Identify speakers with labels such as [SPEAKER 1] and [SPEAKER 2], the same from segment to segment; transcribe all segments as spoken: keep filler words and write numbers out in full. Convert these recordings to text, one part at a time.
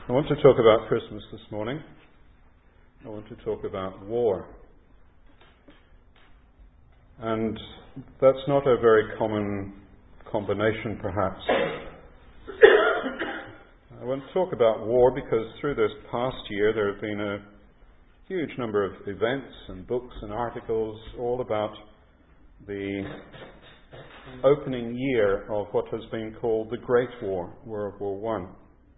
[SPEAKER 1] I want to talk about Christmas this morning. I want to talk about war. And that's not a very common combination, perhaps. I want to talk about war because through this past year there have been a huge number of events and books and articles all about the opening year of what has been called the Great War, World War One.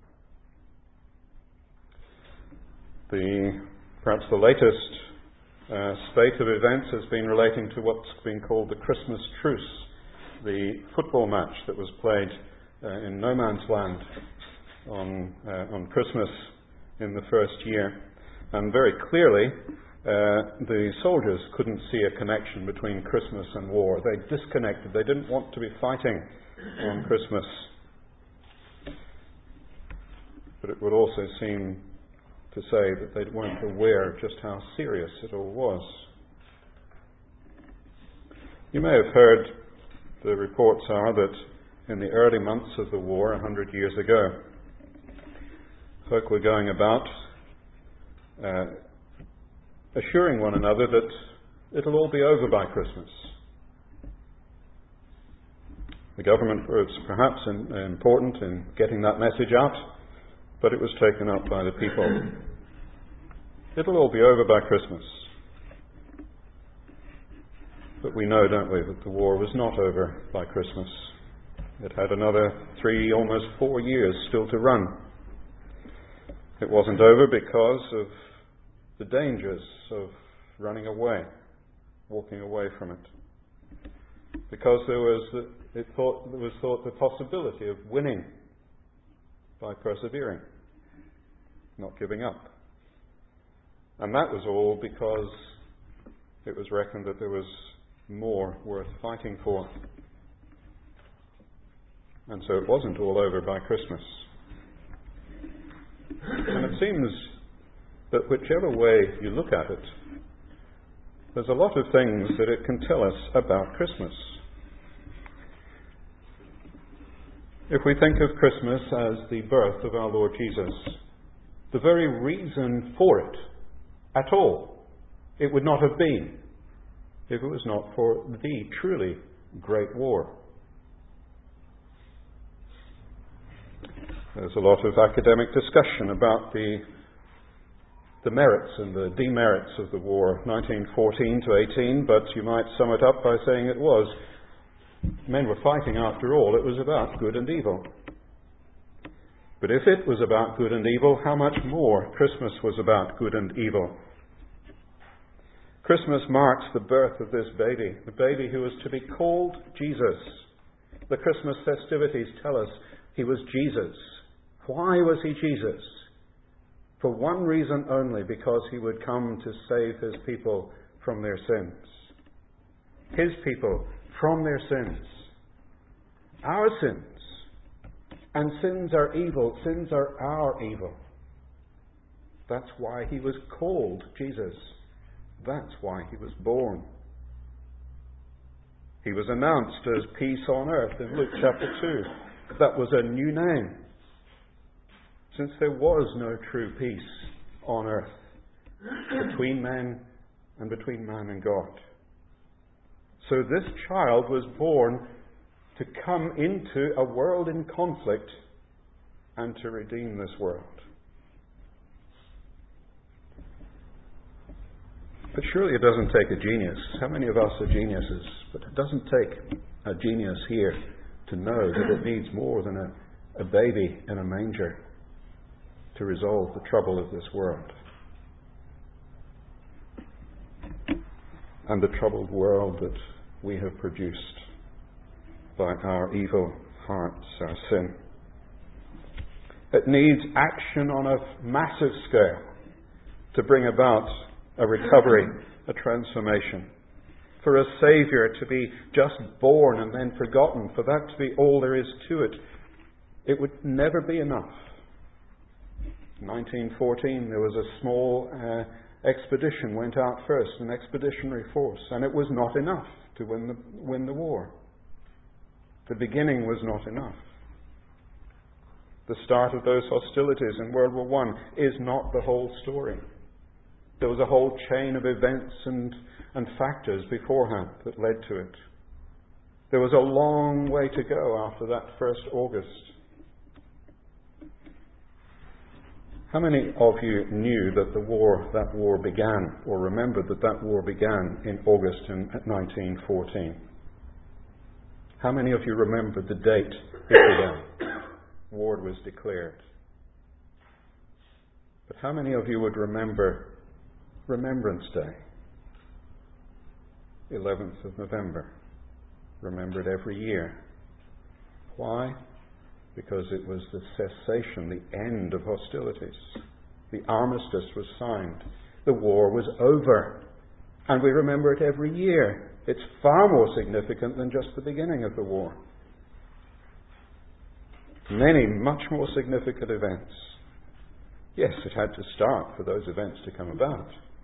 [SPEAKER 1] The, perhaps the latest uh, spate of events has been relating to what's been called the Christmas Truce, the football match that was played uh, in no man's land on, uh, on Christmas in the first year. And very clearly, uh, the soldiers couldn't see a connection between Christmas and war. They disconnected. They didn't want to be fighting on Christmas. But it would also seem to say that they weren't aware just how serious it all was. You may have heard the reports are that in the early months of the war, a hundred years ago, folk were going about uh, assuring one another that it'll all be over by Christmas. The government was perhaps in, uh, important in getting that message out, but it was taken up by the people. It'll all be over by Christmas. But we know, don't we, that the war was not over by Christmas. It had another three, almost four years still to run. It wasn't over because of the dangers of running away, walking away from it. Because there was, it thought, there was thought the possibility of winning by persevering, not giving up. And that was all because it was reckoned that there was more worth fighting for. And so it wasn't all over by Christmas. And it seems that whichever way you look at it, there's a lot of things that it can tell us about Christmas. If we think of Christmas as the birth of our Lord Jesus, the very reason for it at all, it would not have been if it was not for the truly great war. There's a lot of academic discussion about the the merits and the demerits of the war, nineteen fourteen to eighteen, but you might sum it up by saying it was. Men were fighting after all. It was about good and evil. But if it was about good and evil, how much more Christmas was about good and evil. Christmas marks the birth of this baby, the baby who was to be called Jesus. The Christmas festivities tell us he was Jesus. Why was he Jesus? For one reason only, because he would come to save his people from their sins. His people from their sins. Our sins. And sins are evil. Sins are our evil. That's why he was called Jesus. That's why he was born. He was announced as peace on earth in Luke chapter two. That was a new name, since there was no true peace on earth between men and between man and God. So this child was born to come into a world in conflict and to redeem this world. But surely it doesn't take a genius. How many of us are geniuses? But it doesn't take a genius here to know that it needs more than a, a baby in a manger to resolve the trouble of this world. And the troubled world that we have produced by our evil hearts, our sin. It needs action on a massive scale to bring about a recovery, a transformation. For a Saviour to be just born and then forgotten, for that to be all there is to it, it would never be enough. In nineteen fourteen, there was a small uh, expedition went out first, an expeditionary force, and it was not enough to win the, win the war. The beginning was not enough. the start of those hostilities in World War One, is not the whole story. There was a whole chain of events and, and factors beforehand that led to it. There was a long way to go after that first August. How many of you knew that the war, that war began, or remembered that that war began in August in nineteen fourteen? How many of you remembered the date it began? War was declared. But how many of you would remember Remembrance Day? eleventh of November. Remembered every year. Why? Because it was the cessation, the end of hostilities. The armistice was signed. The war was over. And we remember it every year. It's far more significant than just the beginning of the war. Many, much more significant events. Yes, it had to start for those events to come about.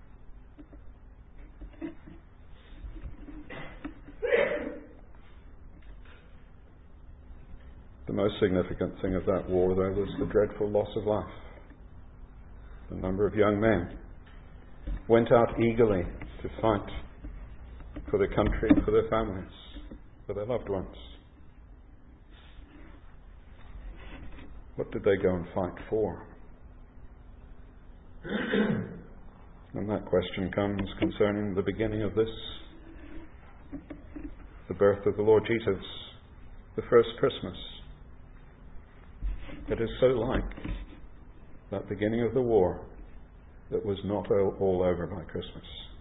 [SPEAKER 1] The most significant thing of that war, though, was the dreadful loss of life. A number of young men went out eagerly to fight for their country, for their families, for their loved ones. What did they go and fight for? And that question comes concerning the beginning of this, the birth of the Lord Jesus, the first Christmas. It is so like that beginning of the war that was not all over by Christmas.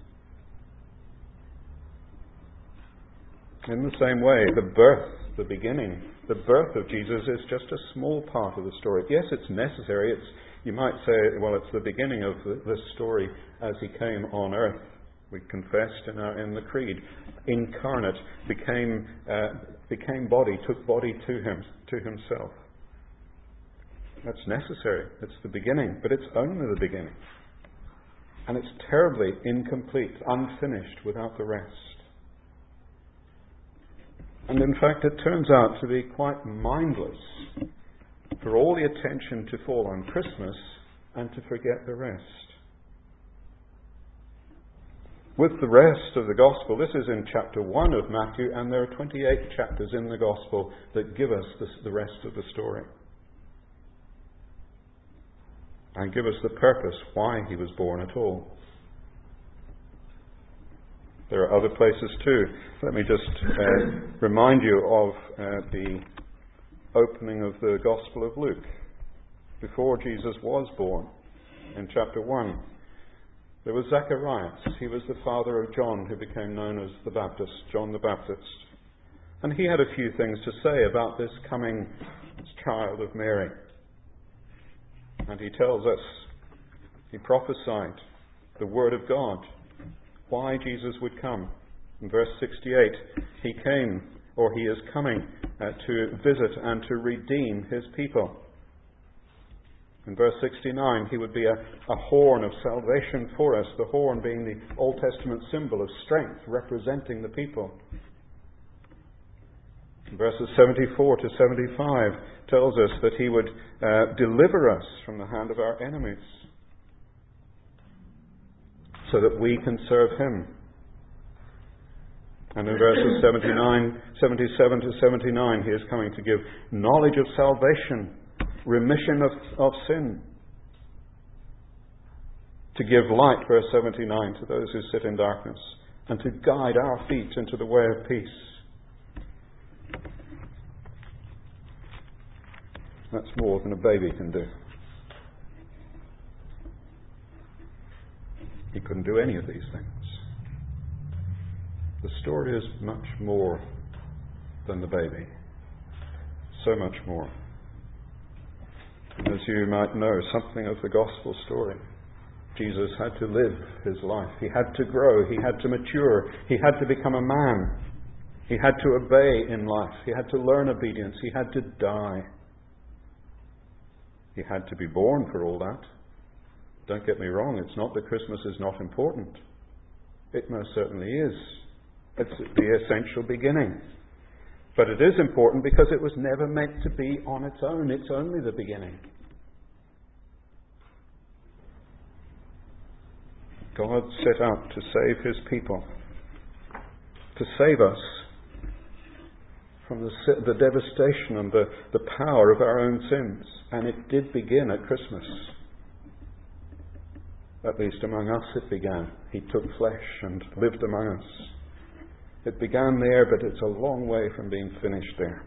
[SPEAKER 1] In the same way, the birth, the beginning, the birth of Jesus is just a small part of the story. Yes, it's necessary. It's, you might say, well, it's the beginning of the, the story as he came on earth. We confessed in, our, in the creed, incarnate, became uh, became body, took body to him, to himself. That's necessary. It's the beginning, but it's only the beginning. And it's terribly incomplete, unfinished without the rest. And in fact, it turns out to be quite mindless for all the attention to fall on Christmas and to forget the rest. With the rest of the Gospel, this is in chapter one of Matthew, and there are twenty-eight chapters in the Gospel that give us this, the rest of the story. And give us the purpose why he was born at all. There are other places too. Let me just uh, remind you of uh, the opening of the Gospel of Luke. Before Jesus was born, in chapter one, there was Zacharias. He was the father of John, who became known as the Baptist, John the Baptist. And he had a few things to say about this coming child of Mary. And he tells us, he prophesied the word of God, why Jesus would come. In verse sixty-eight, he came, or he is coming, uh, to visit and to redeem his people. In verse sixty-nine, he would be a, a horn of salvation for us, the horn being the Old Testament symbol of strength, representing the people. Verses seventy-four to seventy-five tells us that he would uh, deliver us from the hand of our enemies so that we can serve him. And in verses seventy-nine, seventy-seven to seventy-nine, he is coming to give knowledge of salvation, remission of, of sin, to give light, verse seventy-nine, to those who sit in darkness, and to guide our feet into the way of peace. That's more than a baby can do. He couldn't do any of these things. The story is much more than the baby. So much more. And as you might know, something of the gospel story. Jesus had to live his life. He had to grow. He had to mature. He had to become a man. He had to obey in life. He had to learn obedience. He had to die. He had to be born for all that. Don't get me wrong, it's not that Christmas is not important. It most certainly is. It's the essential beginning. But it is important because it was never meant to be on its own. It's only the beginning. God set out to save his people, to save us from the, the devastation and the, the power of our own sins. And it did begin at Christmas. At least among us it began. He took flesh and lived among us. It began there, but it's a long way from being finished there.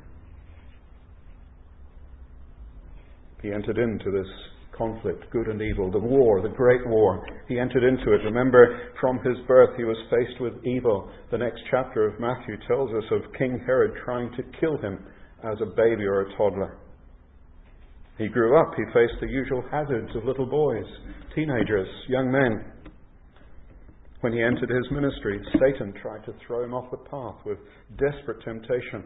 [SPEAKER 1] He entered into this conflict, good and evil, the war, the great war. He entered into it. Remember, from his birth he was faced with evil. The next chapter of Matthew tells us of King Herod trying to kill him as a baby or a toddler. He grew up. He faced the usual hazards of little boys, teenagers, young men. When he entered his ministry, Satan tried to throw him off the path with desperate temptation.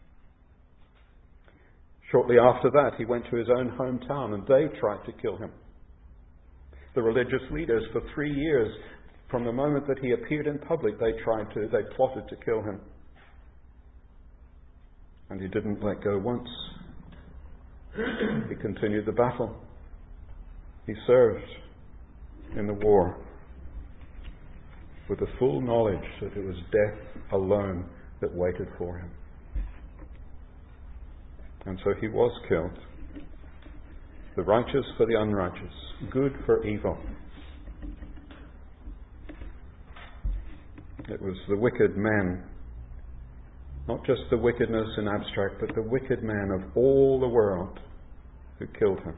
[SPEAKER 1] Shortly after that, he went to his own hometown and they tried to kill him. The religious leaders, for three years, from the moment that he appeared in public, they tried to, they plotted to kill him. And he didn't let go once. He continued the battle. He served in the war with the full knowledge that it was death alone that waited for him. And so he was killed. The righteous for the unrighteous, good for evil. It was the wicked men, not just the wickedness in abstract, but the wicked men of all the world who killed him.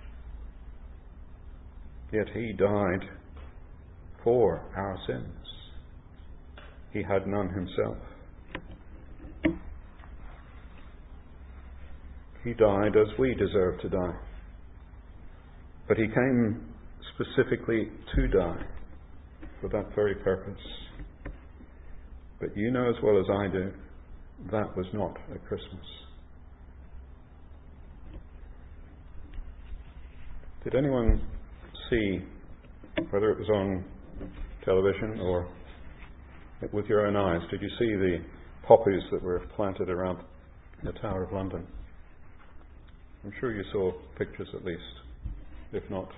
[SPEAKER 1] Yet he died for our sins. He had none himself. He died as we deserve to die. But he came specifically to die for that very purpose. But you know as well as I do, that was not at Christmas. Did anyone see, whether it was on television or with your own eyes, did you see the poppies that were planted around the Tower of London? I'm sure you saw pictures at least, if not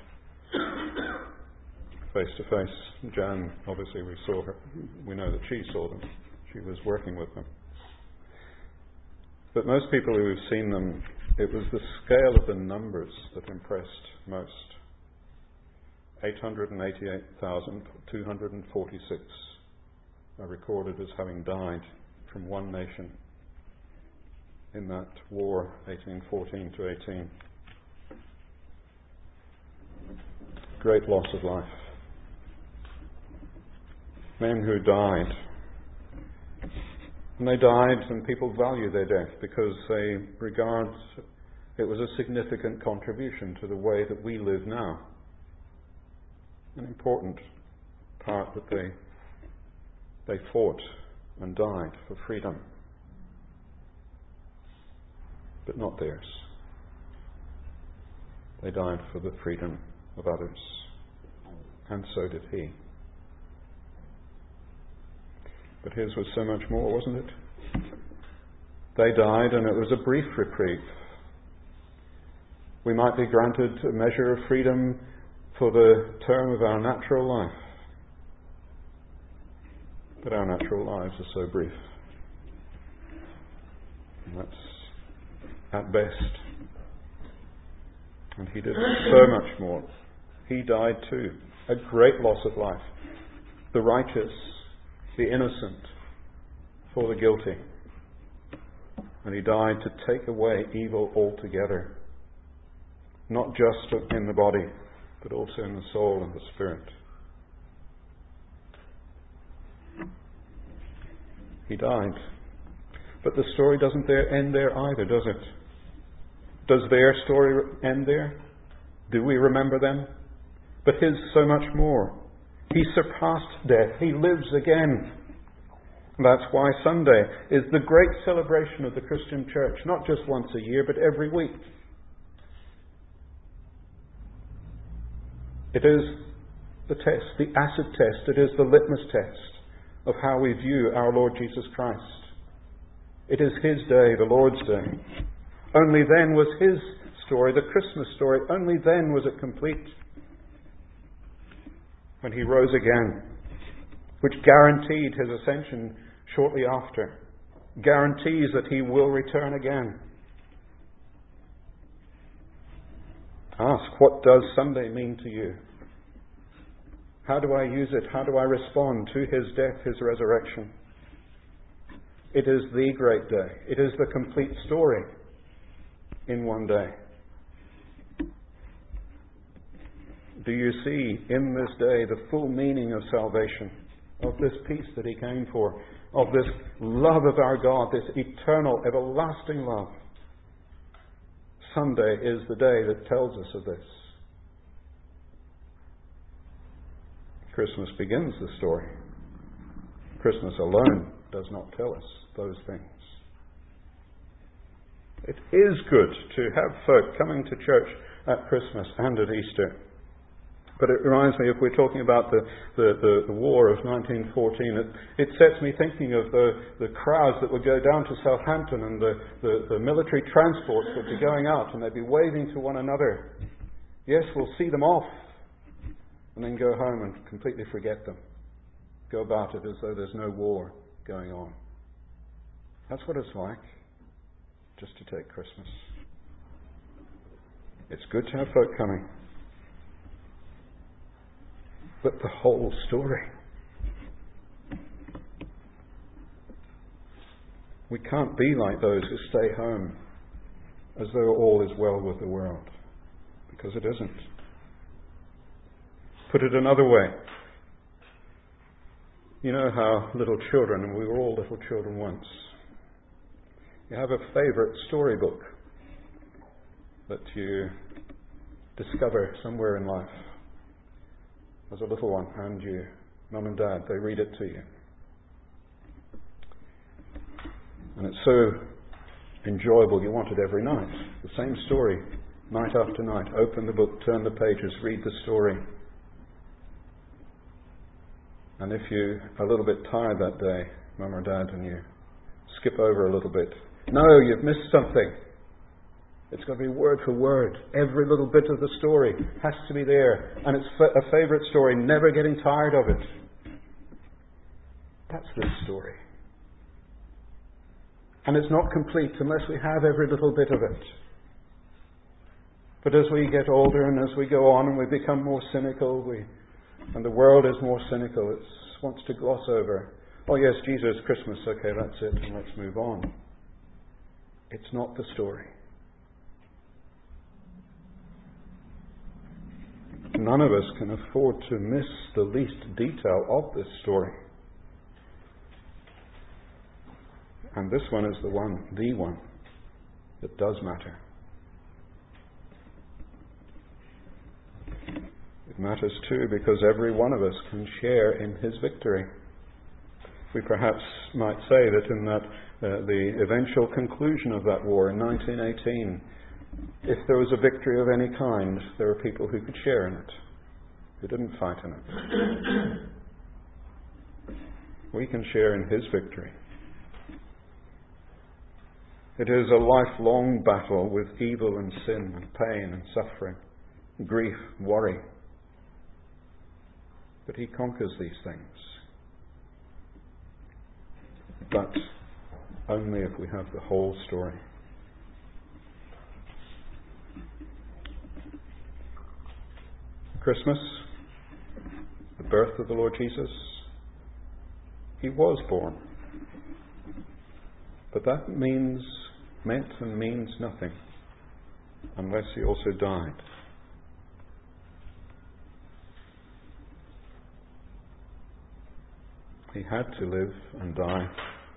[SPEAKER 1] face to face. Jan, obviously we saw her, we know that she saw them. She was working with them. But most people who have seen them, it was the scale of the numbers that impressed most. eight hundred eighty-eight thousand two hundred forty-six are recorded as having died from one nation in that war, eighteen fourteen to eighteen. Great loss of life. Men who died. And they died, and people value their death because they regard it was a significant contribution to the way that we live now. An important part that they they fought and died for freedom. But not theirs. They died for the freedom of others. And so did he. But his was so much more, wasn't it? They died and it was a brief reprieve. We might be granted a measure of freedom for the term of our natural life. But our natural lives are so brief. And that's at best. And he did so much more. He died too. A great loss of life. The righteous, the innocent, for the guilty. And he died to take away evil altogether. Not just in the body, but also in the soul and the spirit. He died. But the story doesn't there end there either, does it? Does their story end there? Do we remember them? But his so much more. He surpassed death. He lives again. That's why Sunday is the great celebration of the Christian church, not just once a year, but every week. It is the test, the acid test. It is the litmus test of how we view our Lord Jesus Christ. It is His day, the Lord's day. Only then was His story, the Christmas story, only then was it complete. When He rose again, which guaranteed His ascension shortly after, guarantees that He will return again. Ask, what does Sunday mean to you? How do I use it? How do I respond to His death, His resurrection? It is the great day. It is the complete story in one day. Do you see in this day the full meaning of salvation, of this peace that He came for, of this love of our God, this eternal, everlasting love? Sunday is the day that tells us of this. Christmas begins the story. Christmas alone does not tell us those things. It is good to have folk coming to church at Christmas and at Easter. But it reminds me, if we're talking about the, the, the, the war of nineteen fourteen, it, it sets me thinking of the, the crowds that would go down to Southampton, and the, the, the military transports would be going out and they'd be waving to one another. Yes, we'll see them off. And then go home and completely forget them. Go about it as though there's no war going on. That's what it's like, just to take Christmas. It's good to have folk coming. But the whole story. We can't be like those who stay home as though all is well with the world, because it isn't. Put it another way. You know how little children, and we were all little children once, you have a favourite storybook that you discover somewhere in life as a little one, and you, mum and dad, they read it to you. And it's so enjoyable, you want it every night. The same story, night after night. Open the book, turn the pages, read the story. And if you're a little bit tired that day, mum or dad, and you skip over a little bit, no, you've missed something. It's got to be word for word. Every little bit of the story has to be there. And it's a favourite story, never getting tired of it. That's this story. And it's not complete unless we have every little bit of it. But as we get older and as we go on and we become more cynical, we, and the world is more cynical, it wants to gloss over. Oh yes, Jesus, Christmas, okay, that's it, and let's move on. It's not the story. None of us can afford to miss the least detail of this story. And this one is the one, the one, that does matter. It matters too because every one of us can share in His victory. We perhaps might say that in that uh, the eventual conclusion of that war in nineteen eighteen, if there was a victory of any kind, there were people who could share in it, who didn't fight in it. We can share in His victory. It is a lifelong battle with evil and sin and pain and suffering, grief, worry. But He conquers these things. But only if we have the whole story. Christmas, the birth of the Lord Jesus, He was born. But that means, meant and means nothing unless He also died. He had to live and die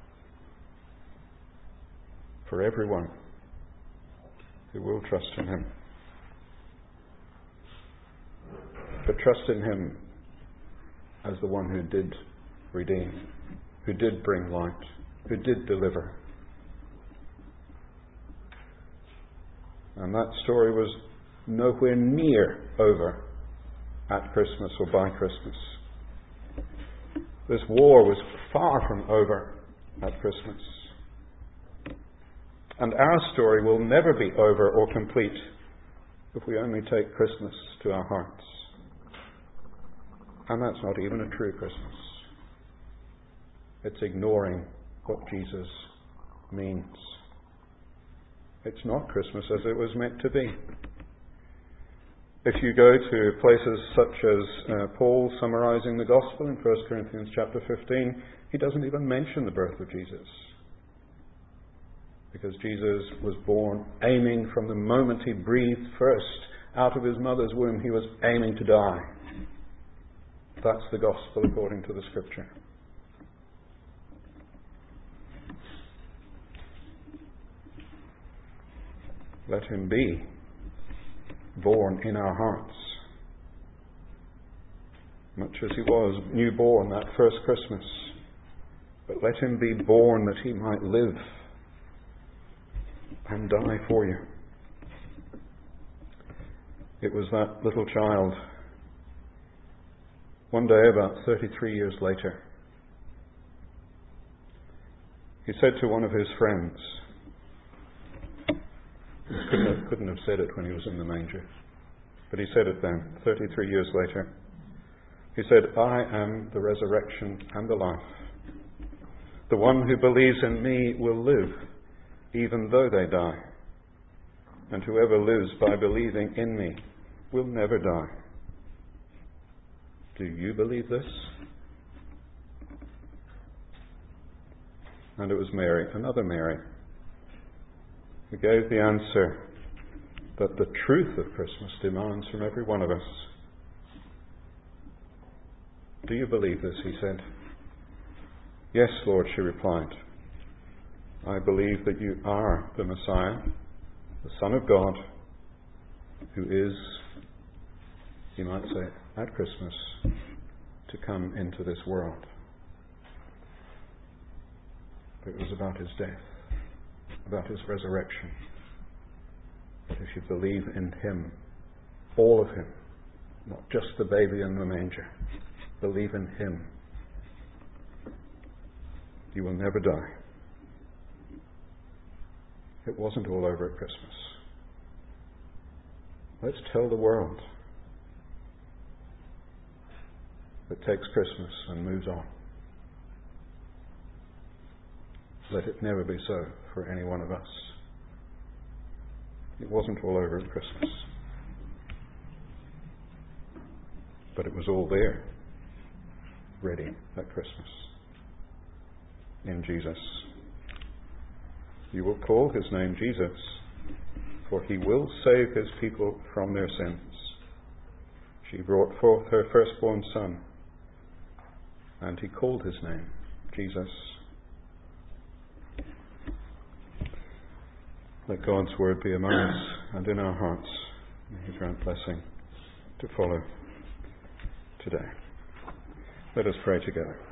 [SPEAKER 1] for everyone who will trust in Him. But trust in Him as the one who did redeem, who did bring light, who did deliver. And that story was nowhere near over at Christmas or by Christmas. This war was far from over at Christmas. And our story will never be over or complete if we only take Christmas to our hearts. And that's not even a true Christmas. It's ignoring what Jesus means. It's not Christmas as it was meant to be. If you go to places such as uh, Paul summarizing the gospel in First Corinthians chapter fifteen, he doesn't even mention the birth of Jesus. Because Jesus was born aiming from the moment he breathed first out of his mother's womb, he was aiming to die. That's the gospel according to the scripture. Let him be born in our hearts, much as he was newborn that first Christmas. But let him be born that he might live and die for you. It was that little child, one day about thirty-three years later, he said to one of his friends, he couldn't have, couldn't have said it when he was in the manger, but he said it then, thirty-three years later. He said, I am the resurrection and the life. The one who believes in me will live, even though they die. And whoever lives by believing in me will never die. Do you believe this? And it was Mary, another Mary, who gave the answer that the truth of Christmas demands from every one of us. Do you believe this? He said. Yes, Lord, she replied. I believe that you are the Messiah, the Son of God, who is, you might say, at Christmas, to come into this world. It was about his death, about his resurrection. That if you believe in him, all of him, not just the baby in the manger, believe in him, you will never die. It wasn't all over at Christmas. Let's tell the world that takes Christmas and moves on. Let it never be so for any one of us. It wasn't all over at Christmas. But it was all there, ready at Christmas. In Jesus. You will call his name Jesus, for he will save his people from their sins. She brought forth her firstborn son, and he called his name Jesus. Let God's word be among us and in our hearts. May he grant blessing to follow today. Let us pray together.